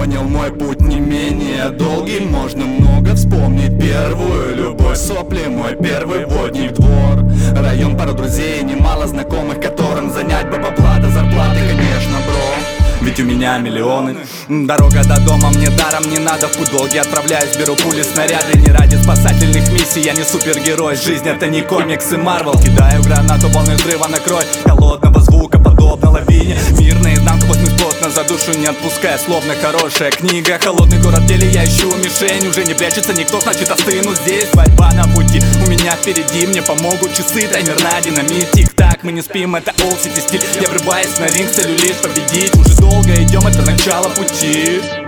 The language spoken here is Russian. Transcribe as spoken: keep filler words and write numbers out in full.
понял, мой путь не менее долгий. Можно много вспомнить первую любовь, сопли, мой первый водник, двор, район, пару друзей, немало знакомых, которым занять бы бабла до зарплаты, конечно, бро. Ведь у меня миллионы. Дорога до дома мне даром не надо. В путь долгий отправляюсь, беру пули, снаряды. Не ради спасательных миссий, я не супергерой. Жизнь это не комиксы Марвел. Кидаю гранату, волны взрыва накрой. Холодного звука, подобно лавине. Мир наизнанку, восьмой плотно за душу не отпуская. Словно хорошая книга. Холодный город, в деле я ищу мишень. Уже не прячется никто, значит остыну здесь. Борьба на пути, у меня впереди. Мне помогут часы, таймер на динамит. Тик-так, мы не спим, это олд сити стиль. Я врубаюсь на ринг, целью лишь победить. Уже долго идем, это начало пути.